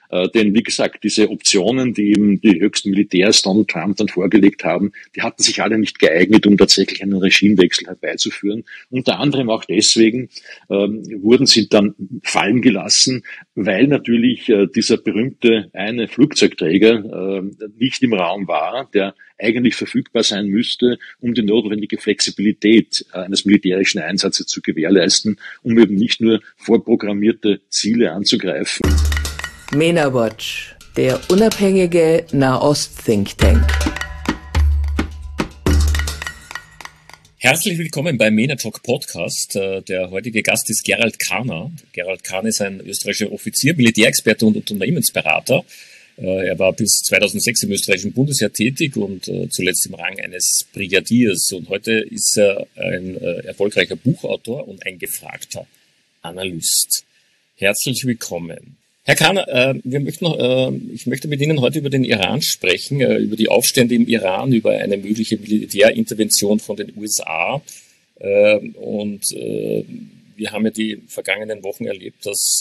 Denn wie gesagt, diese Optionen, die eben die höchsten Militärs Donald Trump dann vorgelegt haben, die hatten sich alle nicht geeignet, um tatsächlich einen Regimewechsel herbeizuführen. Unter anderem auch deswegen wurden sie dann fallen gelassen, weil natürlich dieser berühmte eine Flugzeugträger nicht im Raum war, der eigentlich verfügbar sein müsste, um die notwendige Flexibilität eines militärischen Einsatzes zu gewährleisten, um eben nicht nur vorprogrammierte Ziele anzugreifen. MENA Watch, der unabhängige Nahost-Think Tank. Herzlich willkommen beim MENA Talk Podcast. Der heutige Gast ist Gerald Karner. Gerald Karner ist ein österreichischer Offizier, Militärexperte und Unternehmensberater. Er war bis 2006 im österreichischen Bundesheer tätig und zuletzt im Rang eines Brigadiers. Und heute ist er ein erfolgreicher Buchautor und ein gefragter Analyst. Herzlich willkommen. Herr Karner, ich möchte mit Ihnen heute über den Iran sprechen, über die Aufstände im Iran, über eine mögliche Militärintervention von den USA. Wir haben ja die vergangenen Wochen erlebt, dass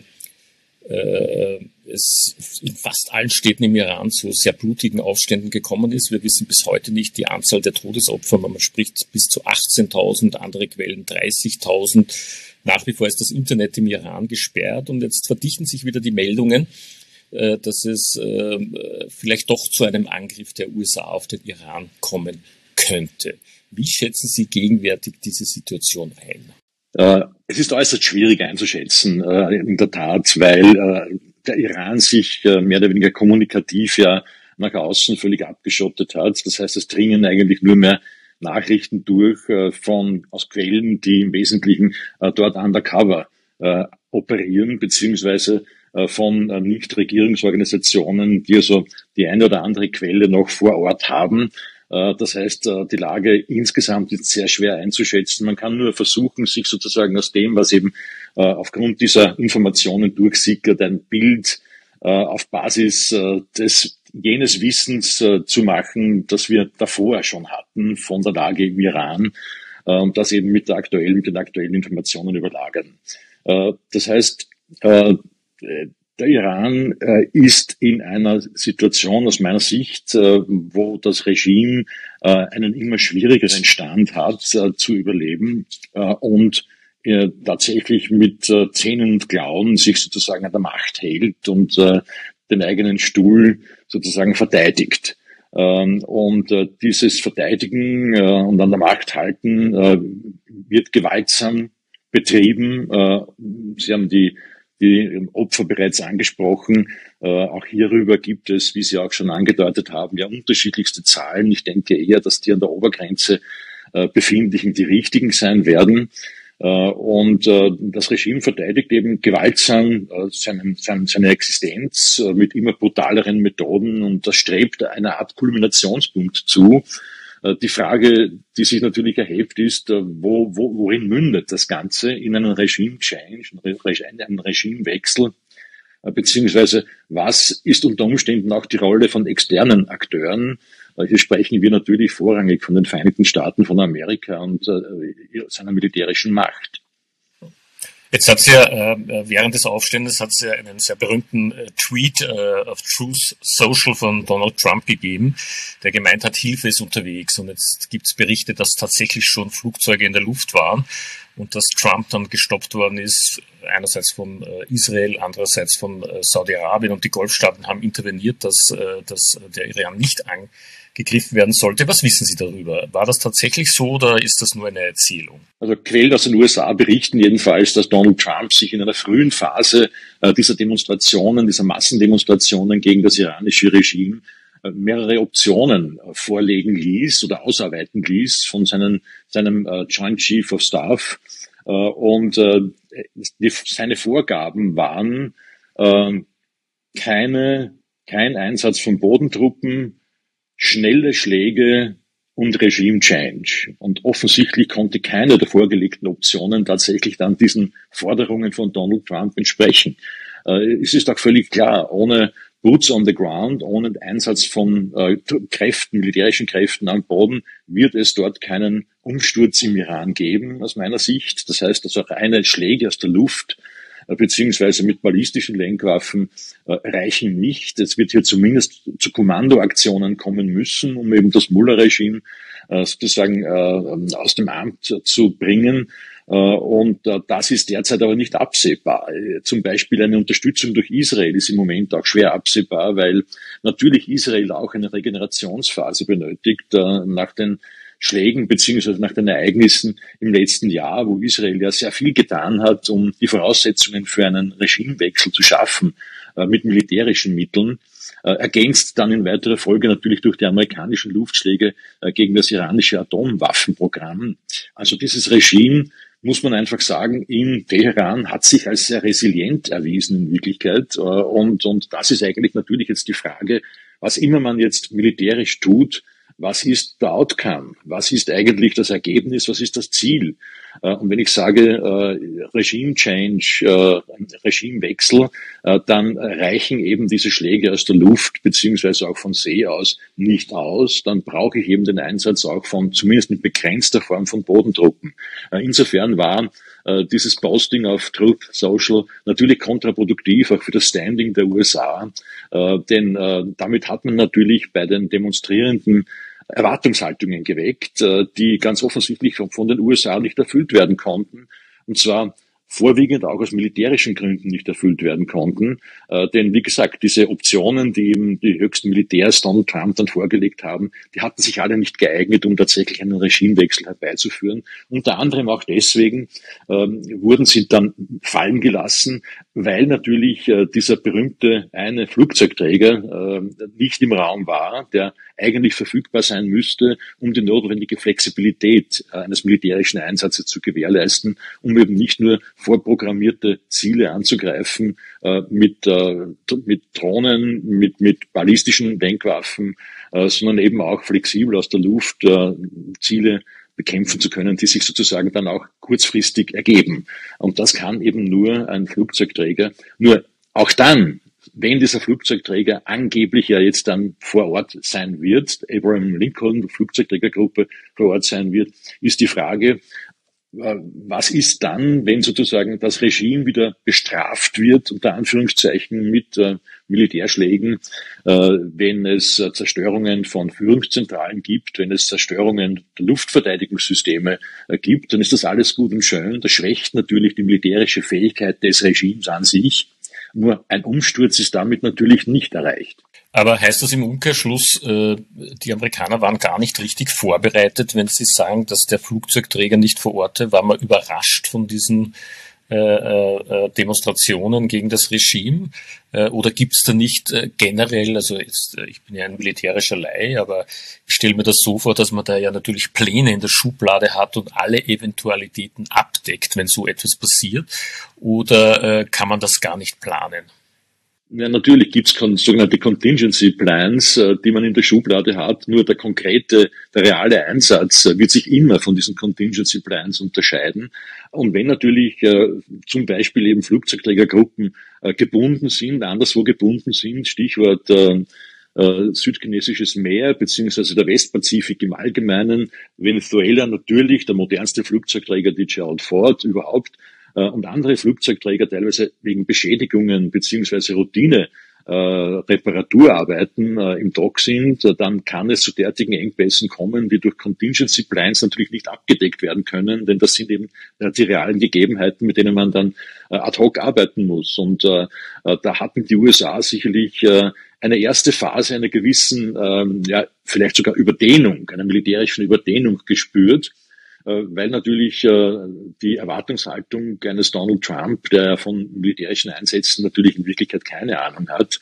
es in fast allen Städten im Iran zu sehr blutigen Aufständen gekommen ist. Wir wissen bis heute nicht die Anzahl der Todesopfer. Man spricht bis zu 18.000, andere Quellen 30.000. Nach wie vor ist das Internet im Iran gesperrt und jetzt verdichten sich wieder die Meldungen, dass es vielleicht doch zu einem Angriff der USA auf den Iran kommen könnte. Wie schätzen Sie gegenwärtig diese Situation ein? Es ist äußerst schwierig einzuschätzen, in der Tat, weil der Iran sich mehr oder weniger kommunikativ ja nach außen völlig abgeschottet hat. Das heißt, es dringen eigentlich nur mehr Nachrichten durch aus Quellen, die im Wesentlichen dort undercover operieren, beziehungsweise von Nichtregierungsorganisationen, die also die eine oder andere Quelle noch vor Ort haben. Das heißt, die Lage insgesamt ist sehr schwer einzuschätzen. Man kann nur versuchen, sich sozusagen aus dem, was eben aufgrund dieser Informationen durchsickert, ein Bild auf Basis jenes Wissens zu machen, das wir davor schon hatten von der Lage im Iran und das eben mit den aktuellen Informationen überlagern. Das heißt, der Iran ist in einer Situation aus meiner Sicht, wo das Regime einen immer schwierigeren Stand hat zu überleben und tatsächlich mit Zähnen und Klauen sich sozusagen an der Macht hält und den eigenen Stuhl sozusagen verteidigt. Dieses Verteidigen und an der Macht halten wird gewaltsam betrieben. Sie haben die Opfer bereits angesprochen. Auch hierüber gibt es, wie Sie auch schon angedeutet haben, ja unterschiedlichste Zahlen. Ich denke eher, dass die an der Obergrenze befindlichen die richtigen sein werden. Das Regime verteidigt eben gewaltsam seine Existenz mit immer brutaleren Methoden und das strebt einer Art Kulminationspunkt zu. Die Frage, die sich natürlich erhebt, ist, worin mündet das Ganze in einen Regime-Change, einen Regimewechsel, beziehungsweise was ist unter Umständen auch die Rolle von externen Akteuren? Hier sprechen wir natürlich vorrangig von den Vereinigten Staaten von Amerika und seiner militärischen Macht. Jetzt hat es ja während des Aufstandes einen sehr berühmten Tweet auf Truth Social von Donald Trump gegeben, der gemeint hat, Hilfe ist unterwegs. Und jetzt gibt es Berichte, dass tatsächlich schon Flugzeuge in der Luft waren und dass Trump dann gestoppt worden ist, einerseits von Israel, andererseits von Saudi-Arabien, und die Golfstaaten haben interveniert, dass der Iran nicht angegriffen werden sollte. Was wissen Sie darüber? War das tatsächlich so oder ist das nur eine Erzählung? Also Quellen aus den USA berichten jedenfalls, dass Donald Trump sich in einer frühen Phase dieser Massendemonstrationen gegen das iranische Regime mehrere Optionen vorlegen ließ oder ausarbeiten ließ von seinem Joint Chief of Staff. Seine Vorgaben waren kein Einsatz von Bodentruppen, schnelle Schläge und Regime Change. Und offensichtlich konnte keine der vorgelegten Optionen tatsächlich dann diesen Forderungen von Donald Trump entsprechen. Es ist auch völlig klar, ohne Boots on the ground, ohne Einsatz von militärischen Kräften am Boden, wird es dort keinen Umsturz im Iran geben, aus meiner Sicht. Das heißt, also reine Schläge aus der Luft beziehungsweise mit ballistischen Lenkwaffen reichen nicht. Es wird hier zumindest zu Kommandoaktionen kommen müssen, um eben das Mullah-Regime sozusagen aus dem Amt zu bringen. Und das ist derzeit aber nicht absehbar. Zum Beispiel eine Unterstützung durch Israel ist im Moment auch schwer absehbar, weil natürlich Israel auch eine Regenerationsphase benötigt nach den Schlägen beziehungsweise nach den Ereignissen im letzten Jahr, wo Israel ja sehr viel getan hat, um die Voraussetzungen für einen Regimewechsel zu schaffen mit militärischen Mitteln. Ergänzt dann in weiterer Folge natürlich durch die amerikanischen Luftschläge gegen das iranische Atomwaffenprogramm. Also dieses Regime, muss man einfach sagen, in Teheran hat sich als sehr resilient erwiesen in Wirklichkeit. Und das ist eigentlich natürlich jetzt die Frage, was immer man jetzt militärisch tut, was ist der Outcome? Was ist eigentlich das Ergebnis? Was ist das Ziel? Und wenn ich sage Regime Change, Regimewechsel, dann reichen eben diese Schläge aus der Luft beziehungsweise auch von See aus nicht aus. Dann brauche ich eben den Einsatz auch von zumindest mit begrenzter Form von Bodentruppen. Insofern war dieses Posting auf Truth Social natürlich kontraproduktiv, auch für das Standing der USA, denn damit hat man natürlich bei den Demonstrierenden Erwartungshaltungen geweckt, die ganz offensichtlich von den USA nicht erfüllt werden konnten, und zwar vorwiegend auch aus militärischen Gründen nicht erfüllt werden konnten. Denn wie gesagt, diese Optionen, die eben die höchsten Militärs Donald Trump dann vorgelegt haben, die hatten sich alle nicht geeignet, um tatsächlich einen Regimewechsel herbeizuführen. Unter anderem auch deswegen wurden sie dann fallen gelassen, weil natürlich dieser berühmte eine Flugzeugträger nicht im Raum war, der eigentlich verfügbar sein müsste, um die notwendige Flexibilität eines militärischen Einsatzes zu gewährleisten, um eben nicht nur vorprogrammierte Ziele anzugreifen mit Drohnen, mit ballistischen Lenkwaffen, sondern eben auch flexibel aus der Luft Ziele bekämpfen zu können, die sich sozusagen dann auch kurzfristig ergeben. Und das kann eben nur ein Flugzeugträger. Nur auch dann, wenn dieser Flugzeugträger angeblich ja jetzt dann vor Ort sein wird, Abraham Lincoln, die Flugzeugträgergruppe vor Ort sein wird, ist die Frage, was ist dann, wenn sozusagen das Regime wieder bestraft wird, unter Anführungszeichen mit Militärschlägen, wenn es Zerstörungen von Führungszentralen gibt, wenn es Zerstörungen der Luftverteidigungssysteme gibt, dann ist das alles gut und schön. Das schwächt natürlich die militärische Fähigkeit des Regimes an sich. Nur ein Umsturz ist damit natürlich nicht erreicht. Aber heißt das im Umkehrschluss, die Amerikaner waren gar nicht richtig vorbereitet, wenn sie sagen, dass der Flugzeugträger nicht vor Ort war? War man überrascht von diesen Demonstrationen gegen das Regime? Oder gibt es da nicht generell, also jetzt, ich bin ja ein militärischer Laie, aber ich stelle mir das so vor, dass man da ja natürlich Pläne in der Schublade hat und alle Eventualitäten abdeckt, wenn so etwas passiert? Oder kann man das gar nicht planen? Ja, natürlich gibt's sogenannte Contingency Plans, die man in der Schublade hat. Nur der reale Einsatz wird sich immer von diesen Contingency Plans unterscheiden. Und wenn natürlich zum Beispiel eben Flugzeugträgergruppen gebunden sind, anderswo gebunden sind, Stichwort südchinesisches Meer beziehungsweise der Westpazifik im Allgemeinen, Venezuela natürlich, der modernste Flugzeugträger, die Gerald Ford überhaupt, und andere Flugzeugträger teilweise wegen Beschädigungen beziehungsweise Routine Reparaturarbeiten im Dock sind, dann kann es zu derartigen Engpässen kommen, die durch Contingency Plans natürlich nicht abgedeckt werden können, denn das sind eben die realen Gegebenheiten, mit denen man dann ad hoc arbeiten muss. Und da hatten die USA sicherlich eine erste Phase einer gewissen, vielleicht sogar Überdehnung, einer militärischen Überdehnung gespürt, weil natürlich die Erwartungshaltung eines Donald Trump, der von militärischen Einsätzen natürlich in Wirklichkeit keine Ahnung hat,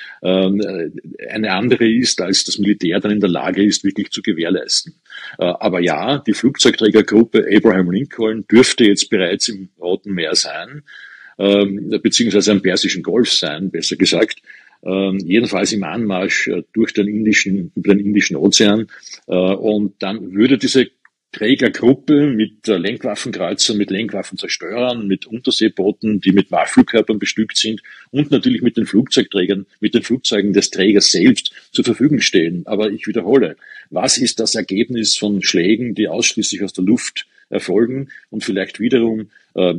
eine andere ist, als das Militär dann in der Lage ist, wirklich zu gewährleisten. Aber ja, die Flugzeugträgergruppe Abraham Lincoln dürfte jetzt bereits im Roten Meer sein, beziehungsweise am Persischen Golf sein, besser gesagt. Jedenfalls im Anmarsch über den Indischen Ozean. Und dann würde diese Trägergruppe mit Lenkwaffenkreuzern, mit Lenkwaffenzerstörern, mit Unterseebooten, die mit Waffenkörpern bestückt sind und natürlich mit den Flugzeugträgern, mit den Flugzeugen des Trägers selbst zur Verfügung stehen. Aber ich wiederhole, was ist das Ergebnis von Schlägen, die ausschließlich aus der Luft erfolgen und vielleicht wiederum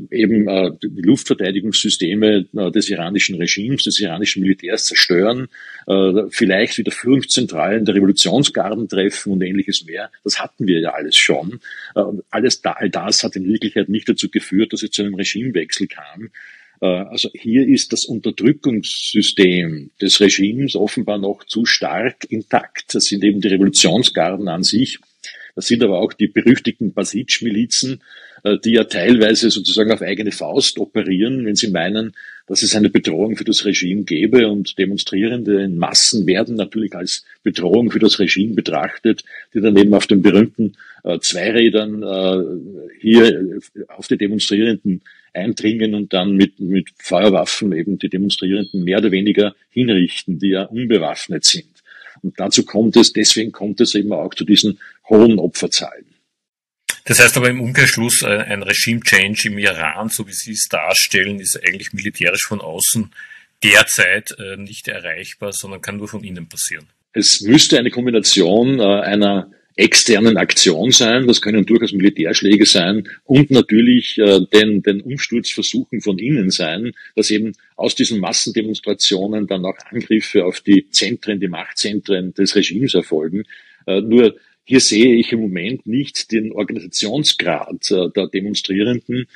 die Luftverteidigungssysteme des iranischen Regimes, des iranischen Militärs zerstören, vielleicht wieder Führungszentralen der Revolutionsgarden treffen und ähnliches mehr. Das hatten wir ja alles schon. All das hat in Wirklichkeit nicht dazu geführt, dass es zu einem Regimewechsel kam. Also hier ist das Unterdrückungssystem des Regimes offenbar noch zu stark intakt. Das sind eben die Revolutionsgarden an sich. Das sind aber auch die berüchtigten Basij-Milizen, die ja teilweise sozusagen auf eigene Faust operieren, wenn sie meinen, dass es eine Bedrohung für das Regime gäbe, und Demonstrierende in Massen werden natürlich als Bedrohung für das Regime betrachtet, die dann eben auf den berühmten Zweirädern hier auf die Demonstrierenden eindringen und dann mit Feuerwaffen eben die Demonstrierenden mehr oder weniger hinrichten, die ja unbewaffnet sind. Und deswegen kommt es eben auch zu diesen hohen Opferzahlen. Das heißt aber im Umkehrschluss, ein Regime-Change im Iran, so wie Sie es darstellen, ist eigentlich militärisch von außen derzeit nicht erreichbar, sondern kann nur von innen passieren. Es müsste eine Kombination einer externen Aktion sein, das können durchaus Militärschläge sein, und natürlich den Umsturzversuchen von innen sein, dass eben aus diesen Massendemonstrationen dann auch Angriffe auf die Machtzentren des Regimes erfolgen. Nur hier sehe ich im Moment nicht den Organisationsgrad der Demonstrierenden,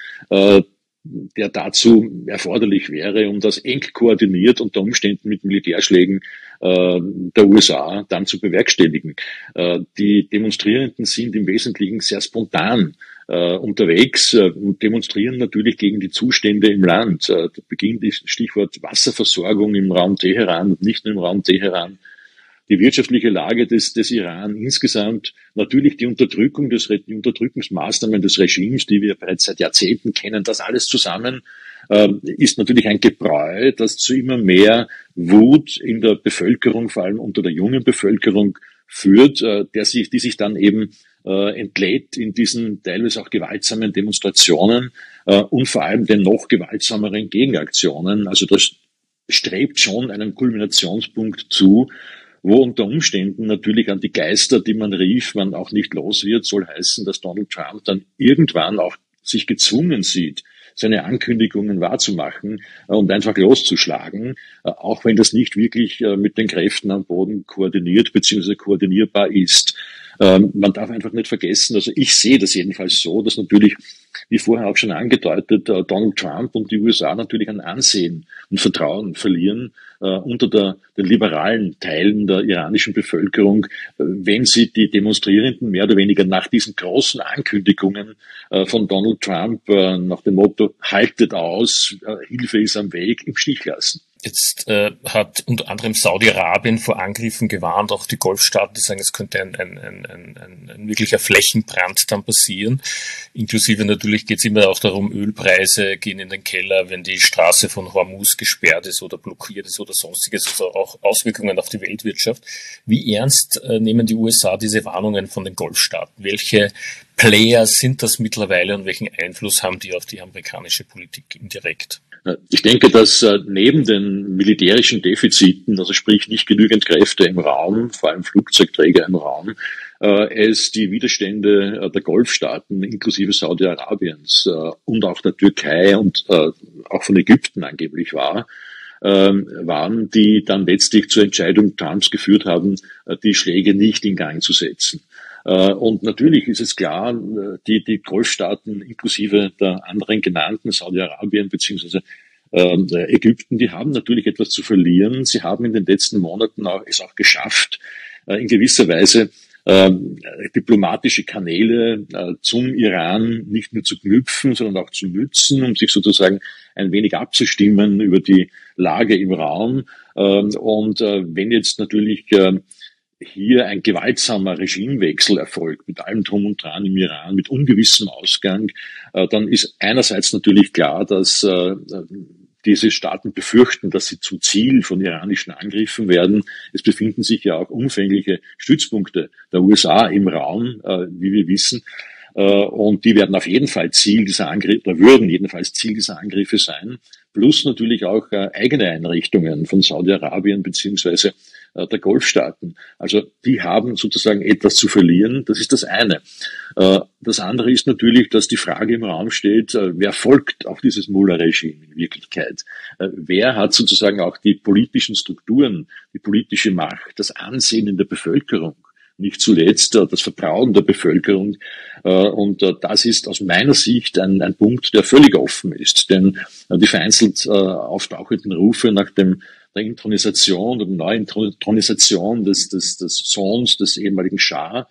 der dazu erforderlich wäre, um das eng koordiniert unter Umständen mit Militärschlägen der USA dann zu bewerkstelligen. Die Demonstrierenden sind im Wesentlichen sehr spontan unterwegs und demonstrieren natürlich gegen die Zustände im Land. Da beginnt das Stichwort Wasserversorgung im Raum Teheran und nicht nur im Raum Teheran. Die wirtschaftliche Lage des Iran insgesamt, natürlich die Unterdrückungsmaßnahmen des Regimes, die wir bereits seit Jahrzehnten kennen, das alles zusammen ist natürlich ein Gebräu, das zu immer mehr Wut in der Bevölkerung, vor allem unter der jungen Bevölkerung, führt, die sich dann eben entlädt in diesen teilweise auch gewaltsamen Demonstrationen und vor allem den noch gewaltsameren Gegenaktionen. Also das strebt schon einem Kulminationspunkt zu, wo unter Umständen natürlich an die Geister, die man rief, man auch nicht los wird. Soll heißen, dass Donald Trump dann irgendwann auch sich gezwungen sieht, seine Ankündigungen wahrzumachen und einfach loszuschlagen, auch wenn das nicht wirklich mit den Kräften am Boden koordiniert bzw. koordinierbar ist. Man darf einfach nicht vergessen, also ich sehe das jedenfalls so, dass natürlich, wie vorher auch schon angedeutet, Donald Trump und die USA natürlich an Ansehen und Vertrauen verlieren unter den liberalen Teilen der iranischen Bevölkerung, wenn sie die Demonstrierenden mehr oder weniger nach diesen großen Ankündigungen von Donald Trump nach dem Motto "Haltet aus, Hilfe ist am Weg" im Stich lassen. Jetzt hat unter anderem Saudi-Arabien vor Angriffen gewarnt, auch die Golfstaaten, die sagen, es könnte ein wirklicher Flächenbrand dann passieren. Inklusive natürlich geht es immer auch darum, Ölpreise gehen in den Keller, wenn die Straße von Hormuz gesperrt ist oder blockiert ist oder sonstiges, also auch Auswirkungen auf die Weltwirtschaft. Wie ernst nehmen die USA diese Warnungen von den Golfstaaten? Welche Player sind das mittlerweile und welchen Einfluss haben die auf die amerikanische Politik indirekt? Ich denke, dass neben den militärischen Defiziten, also sprich nicht genügend Kräfte im Raum, vor allem Flugzeugträger im Raum, es die Widerstände der Golfstaaten inklusive Saudi-Arabiens und auch der Türkei und auch von Ägypten angeblich waren, die dann letztlich zur Entscheidung Trumps geführt haben, die Schläge nicht in Gang zu setzen. Und natürlich ist es klar, die Golfstaaten inklusive der anderen genannten, Saudi-Arabien bzw. Ägypten, die haben natürlich etwas zu verlieren. Sie haben in den letzten Monaten es auch geschafft, in gewisser Weise diplomatische Kanäle zum Iran nicht nur zu knüpfen, sondern auch zu nützen, um sich sozusagen ein wenig abzustimmen über die Lage im Raum. Und wenn jetzt natürlich hier ein gewaltsamer Regimewechsel erfolgt, mit allem Drum und Dran im Iran, mit ungewissem Ausgang, dann ist einerseits natürlich klar, dass diese Staaten befürchten, dass sie zum Ziel von iranischen Angriffen werden. Es befinden sich ja auch umfängliche Stützpunkte der USA im Raum, wie wir wissen. Und die werden auf jeden Fall Ziel dieser Angriffe, oder würden jedenfalls Ziel dieser Angriffe sein. Plus natürlich auch eigene Einrichtungen von Saudi-Arabien beziehungsweise der Golfstaaten. Also die haben sozusagen etwas zu verlieren, das ist das eine. Das andere ist natürlich, dass die Frage im Raum steht, wer folgt auf dieses Mullah-Regime in Wirklichkeit? Wer hat sozusagen auch die politischen Strukturen, die politische Macht, das Ansehen in der Bevölkerung? Nicht zuletzt das Vertrauen der Bevölkerung. Und das ist aus meiner Sicht ein Punkt, der völlig offen ist. Denn die vereinzelt auftauchenden Rufe nach der Inthronisation oder Neuinthronisation des Sohns des ehemaligen Schah,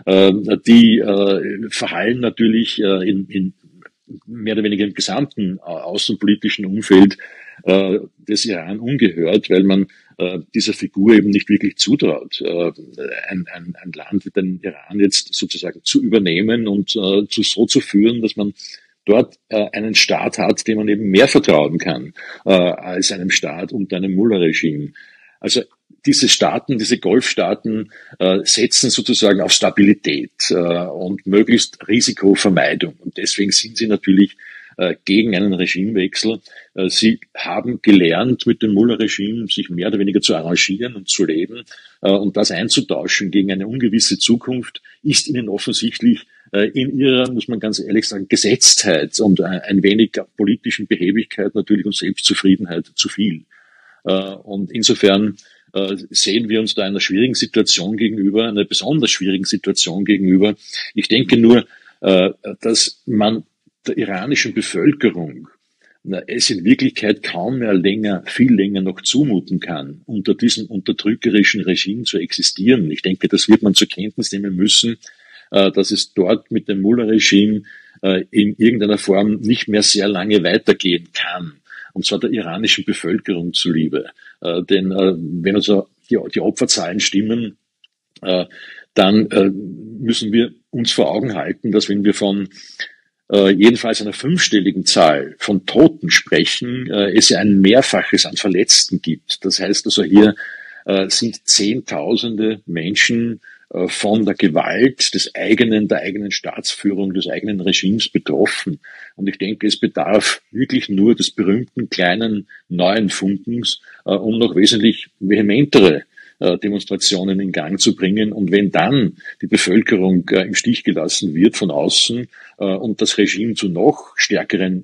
die verhallen natürlich in mehr oder weniger im gesamten außenpolitischen Umfeld des Iran ungehört, weil man dieser Figur eben nicht wirklich zutraut, ein Land wie den Iran jetzt sozusagen zu übernehmen und so zu führen, dass man dort einen Staat hat, dem man eben mehr vertrauen kann als einem Staat unter einem Mullah-Regime. Also diese Staaten, diese Golfstaaten setzen sozusagen auf Stabilität und möglichst Risikovermeidung. Und deswegen sind sie natürlich gegen einen Regimewechsel. Sie haben gelernt, mit dem Mullah-Regime sich mehr oder weniger zu arrangieren und zu leben. Und das einzutauschen gegen eine ungewisse Zukunft ist ihnen offensichtlich in ihrer, muss man ganz ehrlich sagen, Gesetztheit und ein wenig politischen Behebigkeit natürlich und Selbstzufriedenheit zu viel. Und insofern sehen wir uns da einer schwierigen Situation gegenüber, einer besonders schwierigen Situation gegenüber. Ich denke nur, dass man der iranischen Bevölkerung es in Wirklichkeit kaum mehr viel länger noch zumuten kann, unter diesem unterdrückerischen Regime zu existieren. Ich denke, das wird man zur Kenntnis nehmen müssen, dass es dort mit dem Mullah-Regime in irgendeiner Form nicht mehr sehr lange weitergehen kann. Und zwar der iranischen Bevölkerung zuliebe. Denn wenn also die Opferzahlen stimmen, dann müssen wir uns vor Augen halten, dass wenn wir von jedenfalls einer 5-stelligen Zahl von Toten sprechen, es ja ein Mehrfaches an Verletzten gibt. Das heißt also, hier sind Zehntausende Menschen von der Gewalt der eigenen Staatsführung, des eigenen Regimes betroffen. Und ich denke, es bedarf wirklich nur des berühmten kleinen neuen Funkens, um noch wesentlich vehementere Demonstrationen in Gang zu bringen. Und wenn dann die Bevölkerung im Stich gelassen wird von außen und das Regime zu noch stärkeren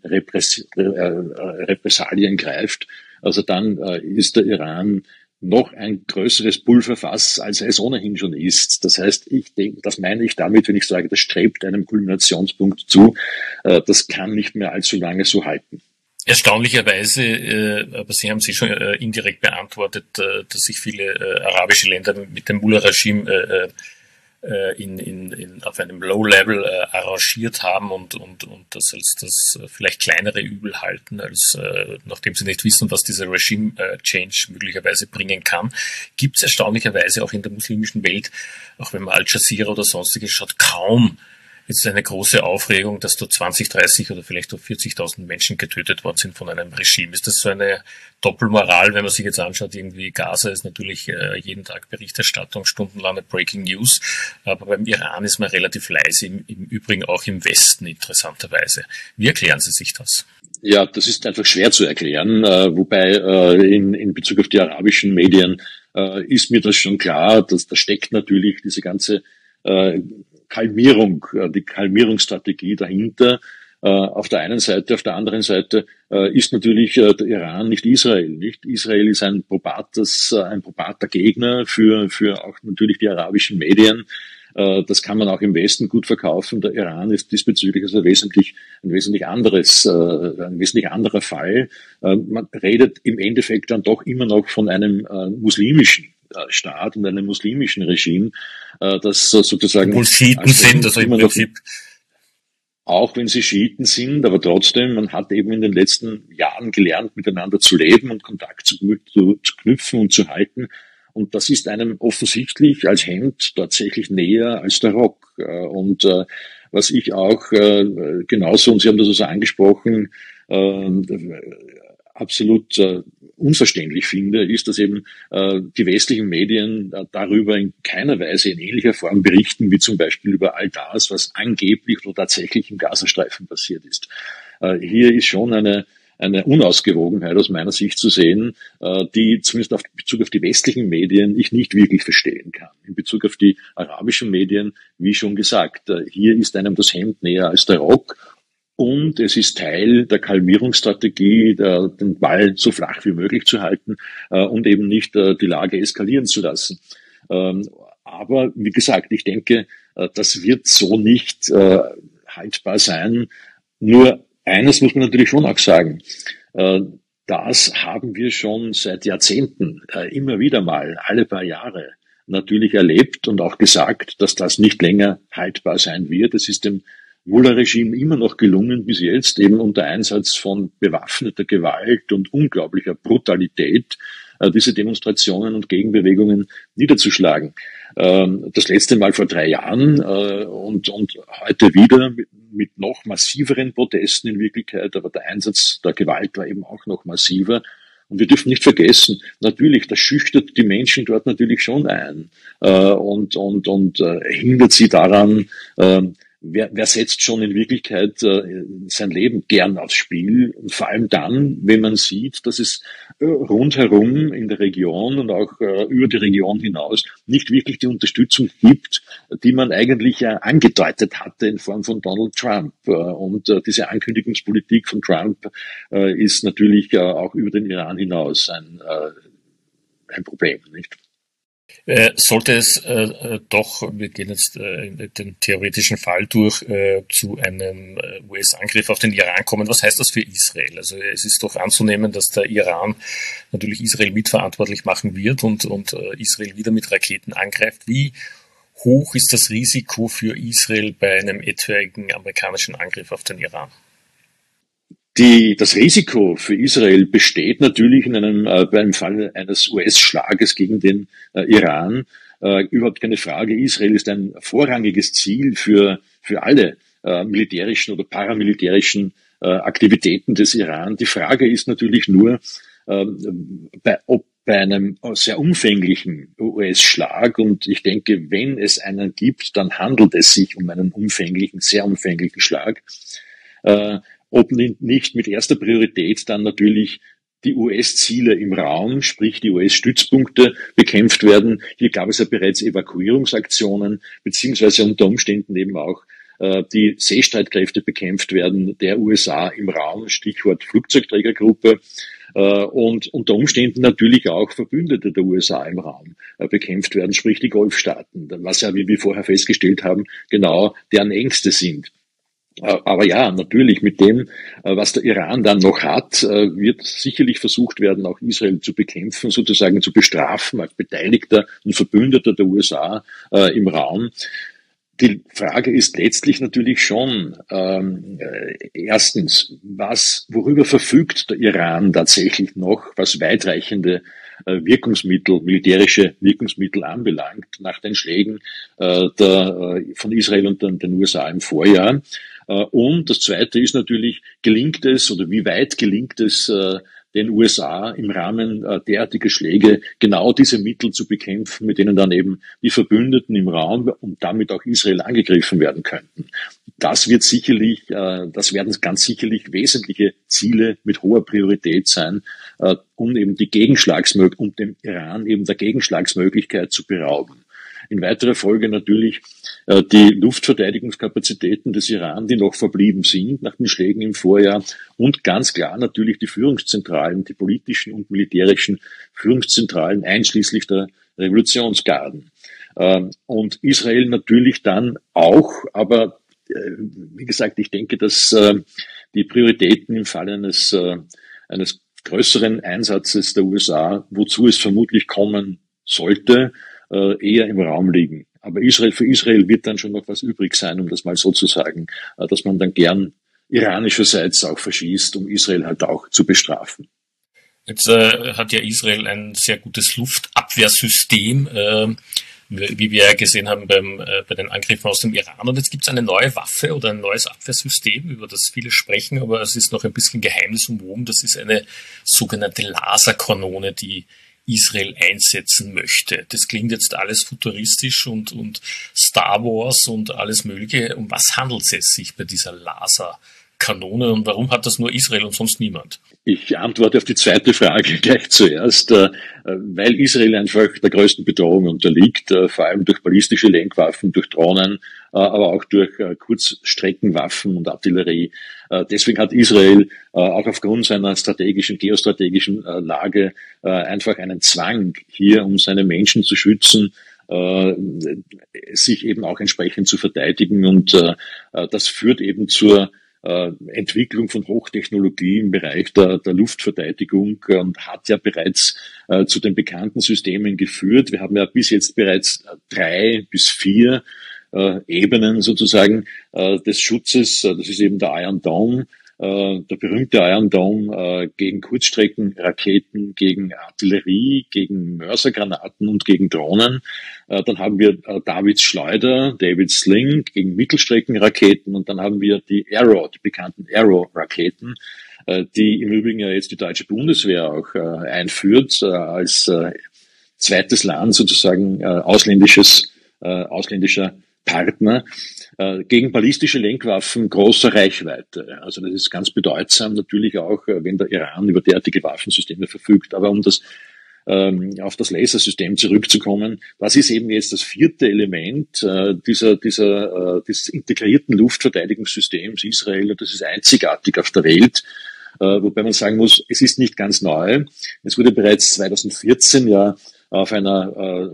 Repressalien greift, also dann ist der Iran noch ein größeres Pulverfass, als es ohnehin schon ist. Das heißt, das meine ich damit, wenn ich sage, das strebt einem Kulminationspunkt zu. Das kann nicht mehr allzu lange so halten. Erstaunlicherweise, aber Sie haben sie schon indirekt beantwortet, dass sich viele arabische Länder mit dem Mullah-Regime auf einem Low-Level arrangiert haben und das als das vielleicht kleinere Übel halten, als nachdem sie nicht wissen, was dieser Regime-Change möglicherweise bringen kann. Gibt es erstaunlicherweise auch in der muslimischen Welt, auch wenn man Al Jazeera oder sonstiges schaut, kaum jetzt eine große Aufregung, dass dort 20, 30 oder vielleicht auch 40.000 Menschen getötet worden sind von einem Regime. Ist das so eine Doppelmoral, wenn man sich jetzt anschaut, irgendwie Gaza ist natürlich jeden Tag Berichterstattung, stundenlange Breaking News, aber beim Iran ist man relativ leise, im Übrigen auch im Westen interessanterweise. Wie erklären Sie sich das? Ja, das ist einfach schwer zu erklären, wobei in Bezug auf die arabischen Medien ist mir das schon klar, dass da steckt natürlich diese ganze die Kalmierungsstrategie dahinter. Auf der einen Seite, auf der anderen Seite ist natürlich der Iran nicht Israel. Nicht Israel ist ein probater Gegner für auch natürlich die arabischen Medien. Das kann man auch im Westen gut verkaufen. Der Iran ist diesbezüglich also ein wesentlich anderer Fall. Man redet im Endeffekt dann doch immer noch von einem muslimischen Staat und einem muslimischen Regime, das sozusagen... Obwohl Schiiten sind, also im Prinzip... Auch wenn sie Schiiten sind, aber trotzdem, man hat eben in den letzten Jahren gelernt, miteinander zu leben und Kontakt zu knüpfen und zu halten. Und das ist einem offensichtlich als Hemd tatsächlich näher als der Rock. Und was ich auch genauso, und Sie haben das also angesprochen, absolut unverständlich finde, ist, dass eben die westlichen Medien darüber in keiner Weise in ähnlicher Form berichten, wie zum Beispiel über all das, was angeblich oder tatsächlich im Gazastreifen passiert ist. Hier ist schon eine eine Unausgewogenheit aus meiner Sicht zu sehen, die zumindest in Bezug auf die westlichen Medien ich nicht wirklich verstehen kann. In Bezug auf die arabischen Medien, wie schon gesagt, hier ist einem das Hemd näher als der Rock. Und es ist Teil der Kalmierungsstrategie, den Ball so flach wie möglich zu halten und eben nicht die Lage eskalieren zu lassen. Aber wie gesagt, ich denke, das wird so nicht haltbar sein. Nur eines muss man natürlich schon auch sagen. Das haben wir schon seit Jahrzehnten immer wieder mal, alle paar Jahre natürlich erlebt und auch gesagt, dass das nicht länger haltbar sein wird. Es ist dem Mullah-Regime immer noch gelungen, bis jetzt eben unter Einsatz von bewaffneter Gewalt und unglaublicher Brutalität diese Demonstrationen und Gegenbewegungen niederzuschlagen. Das letzte Mal vor 3 Jahren und heute wieder mit noch massiveren Protesten in Wirklichkeit, aber der Einsatz der Gewalt war eben auch noch massiver. Und wir dürfen nicht vergessen, natürlich, das schüchtert die Menschen dort natürlich schon ein und hindert sie daran. Wer setzt schon in Wirklichkeit sein Leben gern aufs Spiel? Und vor allem dann, wenn man sieht, dass es rundherum in der Region und auch über die Region hinaus nicht wirklich die Unterstützung gibt, die man eigentlich ja angedeutet hatte in Form von Donald Trump. Und diese Ankündigungspolitik von Trump ist natürlich auch über den Iran hinaus ein Problem, nicht? Sollte es doch, wir gehen jetzt den theoretischen Fall durch, zu einem US-Angriff auf den Iran kommen, was heißt das für Israel? Also es ist doch anzunehmen, dass der Iran natürlich Israel mitverantwortlich machen wird und Israel wieder mit Raketen angreift. Wie hoch ist das Risiko für Israel bei einem etwaigen amerikanischen Angriff auf den Iran? Das Risiko für Israel besteht natürlich beim Fall eines US-Schlages gegen den Iran. Überhaupt keine Frage. Israel ist ein vorrangiges Ziel für alle militärischen oder paramilitärischen Aktivitäten des Iran. Die Frage ist natürlich nur, ob bei einem sehr umfänglichen US-Schlag, und ich denke, wenn es einen gibt, dann handelt es sich um einen sehr umfänglichen Schlag, ob nicht mit erster Priorität dann natürlich die US-Ziele im Raum, sprich die US-Stützpunkte, bekämpft werden. Hier gab es ja bereits Evakuierungsaktionen, beziehungsweise unter Umständen eben auch die Seestreitkräfte bekämpft werden der USA im Raum, Stichwort Flugzeugträgergruppe, und unter Umständen natürlich auch Verbündete der USA im Raum bekämpft werden, sprich die Golfstaaten, was ja, wie wir vorher festgestellt haben, genau deren Ängste sind. Aber ja, natürlich mit dem, was der Iran dann noch hat, wird sicherlich versucht werden, auch Israel zu bekämpfen, sozusagen zu bestrafen als Beteiligter und Verbündeter der USA im Raum. Die Frage ist letztlich natürlich schon, erstens, worüber verfügt der Iran tatsächlich noch, was weitreichende militärische Wirkungsmittel anbelangt, nach den Schlägen von Israel und den USA im Vorjahr. Und das Zweite ist natürlich, gelingt es oder wie weit gelingt es den USA im Rahmen derartiger Schläge genau diese Mittel zu bekämpfen, mit denen dann eben die Verbündeten im Raum und damit auch Israel angegriffen werden könnten. Das werden ganz sicherlich wesentliche Ziele mit hoher Priorität sein, um eben dem Iran eben der Gegenschlagsmöglichkeit zu berauben. In weiterer Folge natürlich die Luftverteidigungskapazitäten des Iran, die noch verblieben sind nach den Schlägen im Vorjahr, und ganz klar natürlich die Führungszentralen, die politischen und militärischen Führungszentralen einschließlich der Revolutionsgarden. Und Israel natürlich dann auch, aber wie gesagt, ich denke, dass die Prioritäten im Fall eines größeren Einsatzes der USA, wozu es vermutlich kommen sollte, eher im Raum liegen. Aber für Israel wird dann schon noch was übrig sein, um das mal so zu sagen, dass man dann gern iranischerseits auch verschießt, um Israel halt auch zu bestrafen. Jetzt hat ja Israel ein sehr gutes Luftabwehrsystem, wie wir ja gesehen haben bei den Angriffen aus dem Iran. Und jetzt gibt es eine neue Waffe oder ein neues Abwehrsystem, über das viele sprechen, aber es ist noch ein bisschen geheimnisumwoben. Das ist eine sogenannte Laserkanone, die Israel einsetzen möchte. Das klingt jetzt alles futuristisch und Star Wars und alles Mögliche. Um was handelt es sich bei dieser Laserkanone? Kanone und warum hat das nur Israel und sonst niemand? Ich antworte auf die zweite Frage gleich zuerst, weil Israel einfach der größten Bedrohung unterliegt, vor allem durch ballistische Lenkwaffen, durch Drohnen, aber auch durch Kurzstreckenwaffen und Artillerie. Deswegen hat Israel auch aufgrund seiner geostrategischen Lage einfach einen Zwang hier, um seine Menschen zu schützen, sich eben auch entsprechend zu verteidigen. Und das führt eben zur Entwicklung von Hochtechnologie im Bereich der Luftverteidigung und hat ja bereits zu den bekannten Systemen geführt. Wir haben ja bis jetzt bereits 3 bis 4 Ebenen sozusagen des Schutzes. Das ist eben der Iron Dome, der berühmte Iron Dome gegen Kurzstreckenraketen, gegen Artillerie, gegen Mörsergranaten und gegen Drohnen. Dann haben wir Davids Schleuder, David's Sling gegen Mittelstreckenraketen und dann haben wir die bekannten Arrow-Raketen, die im Übrigen ja jetzt die deutsche Bundeswehr auch einführt, als zweites Land sozusagen ausländischer Partner, gegen ballistische Lenkwaffen großer Reichweite. Also das ist ganz bedeutsam natürlich auch, wenn der Iran über derartige Waffensysteme verfügt. Aber um auf das Lasersystem zurückzukommen, das ist eben jetzt das 4. Element dieses integrierten Luftverteidigungssystems Israel. Das ist einzigartig auf der Welt. Wobei man sagen muss, es ist nicht ganz neu. Es wurde bereits 2014 ja auf einer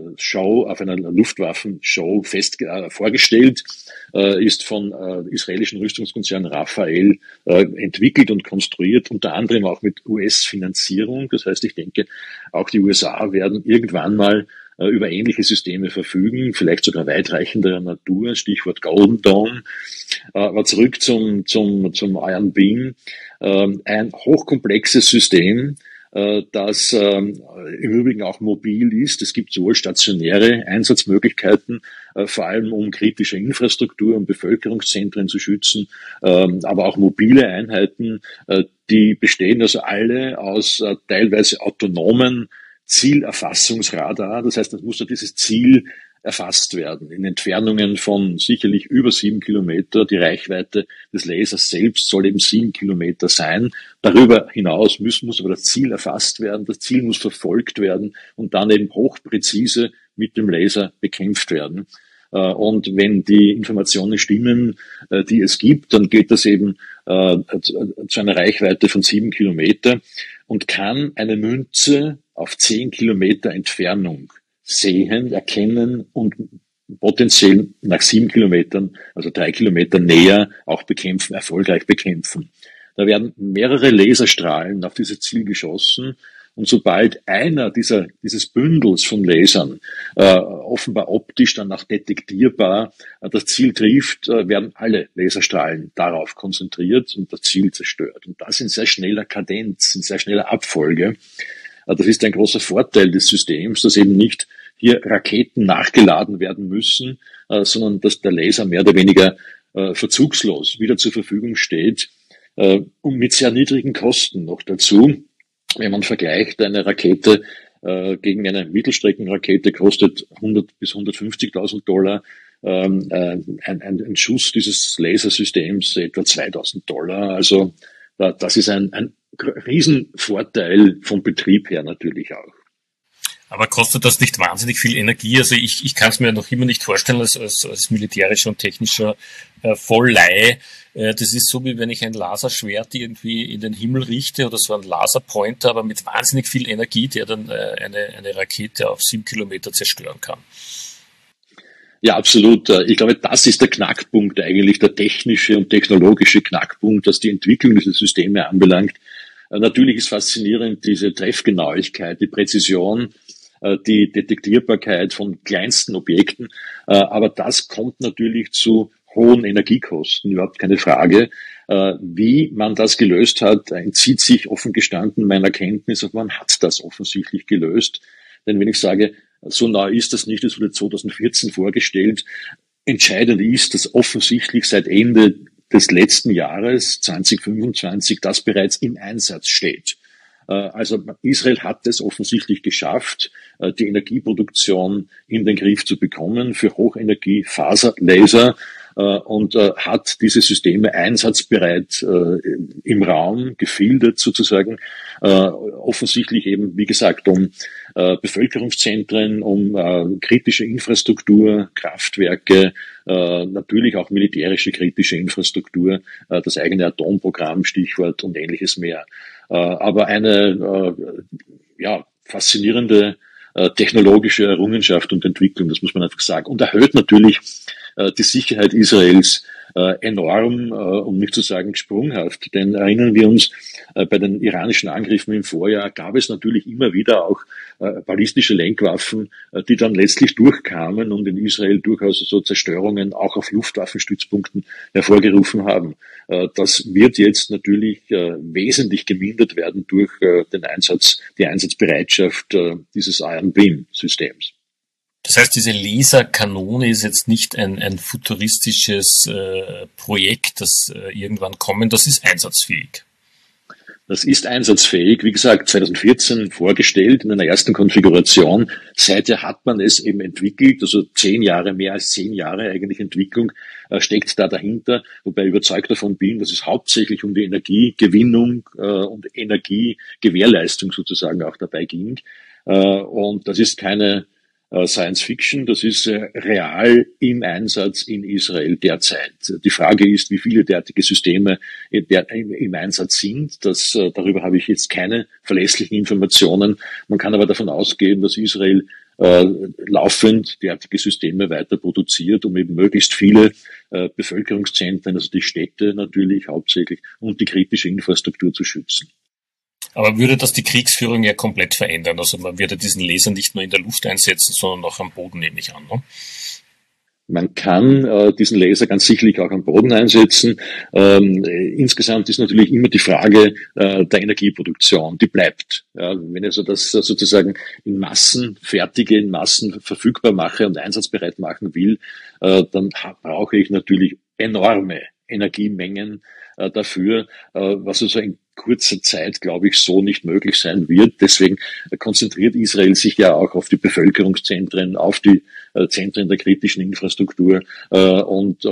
Luftwaffenshow vorgestellt, ist von israelischen Rüstungskonzern Rafael entwickelt und konstruiert, unter anderem auch mit US-Finanzierung. Das heißt, ich denke, auch die USA werden irgendwann mal über ähnliche Systeme verfügen, vielleicht sogar weitreichenderer Natur, Stichwort Golden Dome. Aber zurück zum Iron Beam. Ein hochkomplexes System, das im Übrigen auch mobil ist. Es gibt sowohl stationäre Einsatzmöglichkeiten, vor allem um kritische Infrastruktur und Bevölkerungszentren zu schützen, aber auch mobile Einheiten, die bestehen also alle aus teilweise autonomen Zielerfassungsradar. Das heißt, es muss ja dieses Ziel erfasst werden in Entfernungen von sicherlich über 7 Kilometer. Die Reichweite des Lasers selbst soll eben 7 Kilometer sein. Darüber hinaus muss aber das Ziel erfasst werden, das Ziel muss verfolgt werden und dann eben hochpräzise mit dem Laser bekämpft werden. Und wenn die Informationen stimmen, die es gibt, dann geht das eben zu einer Reichweite von 7 Kilometer und kann eine Münze auf 10 Kilometer Entfernung sehen, erkennen und potenziell nach 7 Kilometern, also 3 Kilometer näher auch erfolgreich bekämpfen. Da werden mehrere Laserstrahlen auf dieses Ziel geschossen und sobald einer dieses Bündels von Lasern offenbar optisch dann auch detektierbar das Ziel trifft, werden alle Laserstrahlen darauf konzentriert und das Ziel zerstört. Und das in sehr schneller Kadenz, in sehr schneller Abfolge. Das ist ein großer Vorteil des Systems, dass eben nicht hier Raketen nachgeladen werden müssen, sondern dass der Laser mehr oder weniger verzugslos wieder zur Verfügung steht und mit sehr niedrigen Kosten noch dazu. Wenn man vergleicht, eine Rakete gegen eine Mittelstreckenrakete kostet 100.000 bis 150.000 $, ein Schuss dieses Lasersystems etwa 2.000 $. Also das ist ein Riesenvorteil vom Betrieb her natürlich auch. Aber kostet das nicht wahnsinnig viel Energie? Also ich kann es mir noch immer nicht vorstellen als militärischer und technischer Vollei. Das ist so, wie wenn ich ein Laserschwert irgendwie in den Himmel richte oder so ein Laserpointer, aber mit wahnsinnig viel Energie, der dann eine Rakete auf 7 Kilometer zerstören kann. Ja, absolut. Ich glaube, das ist der Knackpunkt eigentlich, der technische und technologische Knackpunkt, was die Entwicklung dieser Systeme anbelangt. Natürlich ist faszinierend diese Treffgenauigkeit, die Präzision, die Detektierbarkeit von kleinsten Objekten. Aber das kommt natürlich zu hohen Energiekosten, überhaupt keine Frage. Wie man das gelöst hat, entzieht sich offen gestanden meiner Kenntnis, aber man hat das offensichtlich gelöst. Denn wenn ich sage, so neu ist das nicht, es wurde 2014 vorgestellt, entscheidend ist, dass offensichtlich seit Ende des letzten Jahres, 2025, das bereits im Einsatz steht. Also Israel hat es offensichtlich geschafft, die Energieproduktion in den Griff zu bekommen für Hochenergie-Faserlaser. und hat diese Systeme einsatzbereit im Raum gefiltert sozusagen, offensichtlich eben, wie gesagt, um Bevölkerungszentren, um kritische Infrastruktur, Kraftwerke, natürlich auch militärische kritische Infrastruktur, das eigene Atomprogramm, Stichwort und ähnliches mehr. Aber eine faszinierende technologische Errungenschaft und Entwicklung, das muss man einfach sagen. Und erhöht natürlich die Sicherheit Israels enorm, um nicht zu sagen sprunghaft. Denn erinnern wir uns, bei den iranischen Angriffen im Vorjahr gab es natürlich immer wieder auch ballistische Lenkwaffen, die dann letztlich durchkamen und in Israel durchaus so Zerstörungen auch auf Luftwaffenstützpunkten hervorgerufen haben. Das wird jetzt natürlich wesentlich gemindert werden durch die Einsatzbereitschaft dieses Iron Beam-Systems. Das heißt, diese Laserkanone ist jetzt nicht ein futuristisches Projekt, das irgendwann kommt, das ist einsatzfähig. Das ist einsatzfähig, wie gesagt, 2014 vorgestellt in einer ersten Konfiguration. Seither hat man es eben entwickelt, also 10 Jahre, mehr als 10 Jahre eigentlich Entwicklung steckt da dahinter, wobei ich überzeugt davon bin, dass es hauptsächlich um die Energiegewinnung und Energiegewährleistung sozusagen auch dabei ging. Und das ist keine Science Fiction, das ist real im Einsatz in Israel derzeit. Die Frage ist, wie viele derartige Systeme im Einsatz sind. Darüber habe ich jetzt keine verlässlichen Informationen. Man kann aber davon ausgehen, dass Israel laufend derartige Systeme weiter produziert, um eben möglichst viele Bevölkerungszentren, also die Städte natürlich hauptsächlich, und die kritische Infrastruktur zu schützen. Aber würde das die Kriegsführung ja komplett verändern? Also man würde diesen Laser nicht nur in der Luft einsetzen, sondern auch am Boden, nehme ich an, ne? Man kann diesen Laser ganz sicherlich auch am Boden einsetzen. Insgesamt ist natürlich immer die Frage der Energieproduktion, die bleibt. Ja, wenn ich also das sozusagen in Massen fertige, in Massen verfügbar mache und einsatzbereit machen will, dann brauche ich natürlich enorme Energiemengen dafür, was also in kurzer Zeit, glaube ich, so nicht möglich sein wird. Deswegen konzentriert Israel sich ja auch auf die Bevölkerungszentren, auf die Zentren der kritischen Infrastruktur und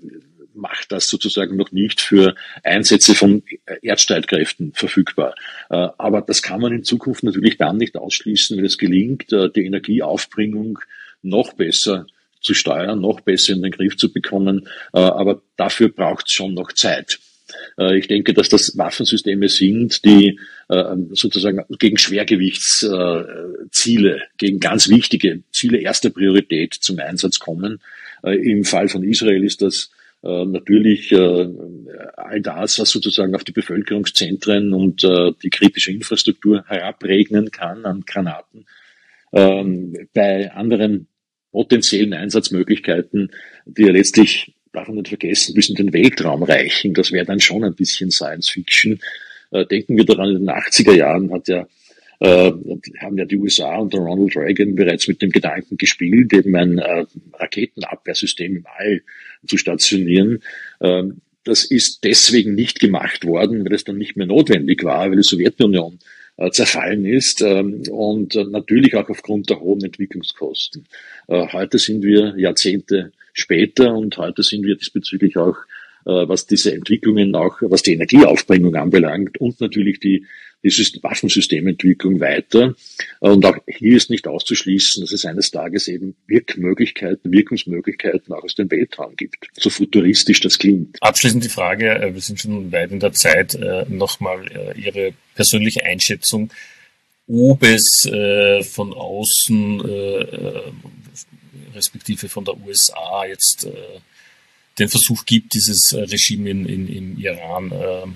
macht das sozusagen noch nicht für Einsätze von Erdstreitkräften verfügbar. Aber das kann man in Zukunft natürlich dann nicht ausschließen, wenn es gelingt, die Energieaufbringung noch besser zu steuern, noch besser in den Griff zu bekommen. Aber dafür braucht es schon noch Zeit. Ich denke, dass das Waffensysteme sind, die sozusagen gegen Schwergewichtsziele, gegen ganz wichtige Ziele erster Priorität zum Einsatz kommen. Im Fall von Israel ist das natürlich all das, was sozusagen auf die Bevölkerungszentren und die kritische Infrastruktur herabregnen kann an Granaten. Bei anderen potenziellen Einsatzmöglichkeiten, die ja letztlich, darf man nicht vergessen, bis in den Weltraum reichen. Das wäre dann schon ein bisschen Science Fiction. Denken wir daran, in den 80er Jahren haben ja die USA unter Ronald Reagan bereits mit dem Gedanken gespielt, eben ein Raketenabwehrsystem im All zu stationieren. Das ist deswegen nicht gemacht worden, weil es dann nicht mehr notwendig war, weil die Sowjetunion zerfallen ist und natürlich auch aufgrund der hohen Entwicklungskosten. Heute sind wir Jahrzehnte später und heute sind wir diesbezüglich auch, was diese Entwicklungen auch, was die Energieaufbringung anbelangt und natürlich die Waffensystementwicklung weiter. Und auch hier ist nicht auszuschließen, dass es eines Tages eben Wirkungsmöglichkeiten auch aus dem Weltraum gibt. So futuristisch das klingt. Abschließend die Frage, wir sind schon weit in der Zeit, nochmal Ihre persönliche Einschätzung, ob es von außen, respektive von der USA jetzt den Versuch gibt, dieses Regime im Iran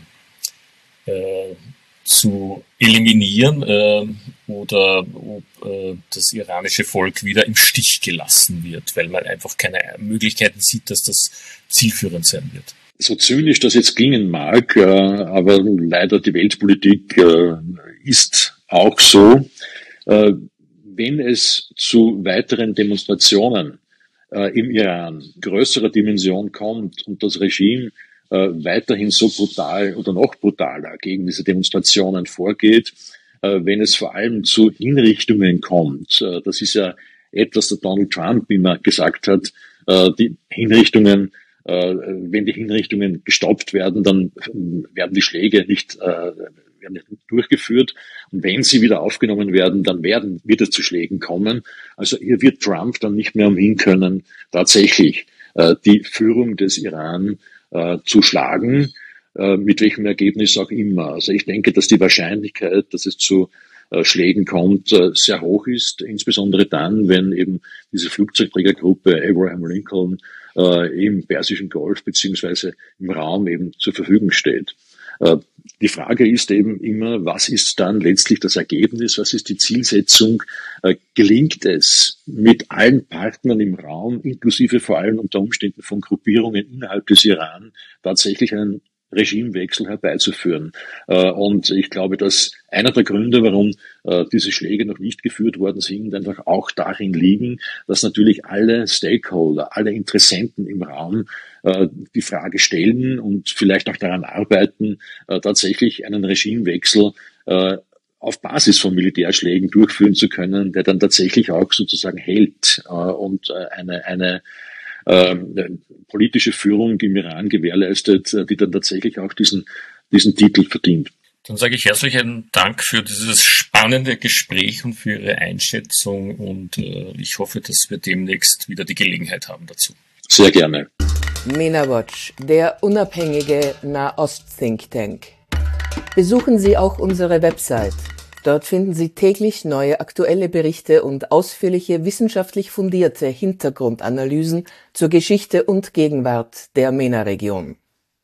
zu eliminieren oder ob das iranische Volk wieder im Stich gelassen wird, weil man einfach keine Möglichkeiten sieht, dass das zielführend sein wird. So zynisch das jetzt klingen mag, aber leider die Weltpolitik ist auch so. Wenn es zu weiteren Demonstrationen im Iran größerer Dimension kommt und das Regime weiterhin so brutal oder noch brutaler gegen diese Demonstrationen vorgeht, wenn es vor allem zu Hinrichtungen kommt. Das ist ja etwas, das Donald Trump immer gesagt hat. Die Hinrichtungen wenn die Hinrichtungen gestoppt werden, dann werden die Schläge nicht durchgeführt. Und wenn sie wieder aufgenommen werden, dann wird es zu Schlägen kommen. Also hier wird Trump dann nicht mehr umhin können, tatsächlich die Führung des Iran zu schlagen, mit welchem Ergebnis auch immer. Also ich denke, dass die Wahrscheinlichkeit, dass es zu Schlägen kommt, sehr hoch ist, insbesondere dann, wenn eben diese Flugzeugträgergruppe Abraham Lincoln im Persischen Golf beziehungsweise im Raum eben zur Verfügung steht. Die Frage ist eben immer, was ist dann letztlich das Ergebnis, was ist die Zielsetzung? Gelingt es mit allen Partnern im Raum, inklusive vor allem unter Umständen von Gruppierungen innerhalb des Iran, tatsächlich einen Regimewechsel herbeizuführen? Und ich glaube, dass einer der Gründe, warum diese Schläge noch nicht geführt worden sind, einfach auch darin liegen, dass natürlich alle Stakeholder, alle Interessenten im Raum die Frage stellen und vielleicht auch daran arbeiten, tatsächlich einen Regimewechsel auf Basis von Militärschlägen durchführen zu können, der dann tatsächlich auch sozusagen hält und eine politische Führung im Iran gewährleistet, die dann tatsächlich auch diesen Titel verdient. Dann sage ich herzlichen Dank für dieses spannende Gespräch und für Ihre Einschätzung und ich hoffe, dass wir demnächst wieder die Gelegenheit haben dazu. Sehr gerne. MENA-Watch, der unabhängige Nahost-Think Tank. Besuchen Sie auch unsere Website. Dort finden Sie täglich neue aktuelle Berichte und ausführliche wissenschaftlich fundierte Hintergrundanalysen zur Geschichte und Gegenwart der MENA-Region.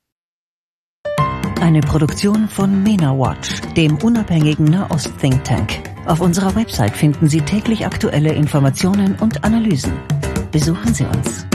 Eine Produktion von MENA-Watch, dem unabhängigen Nahost-Think Tank. Auf unserer Website finden Sie täglich aktuelle Informationen und Analysen. Besuchen Sie uns.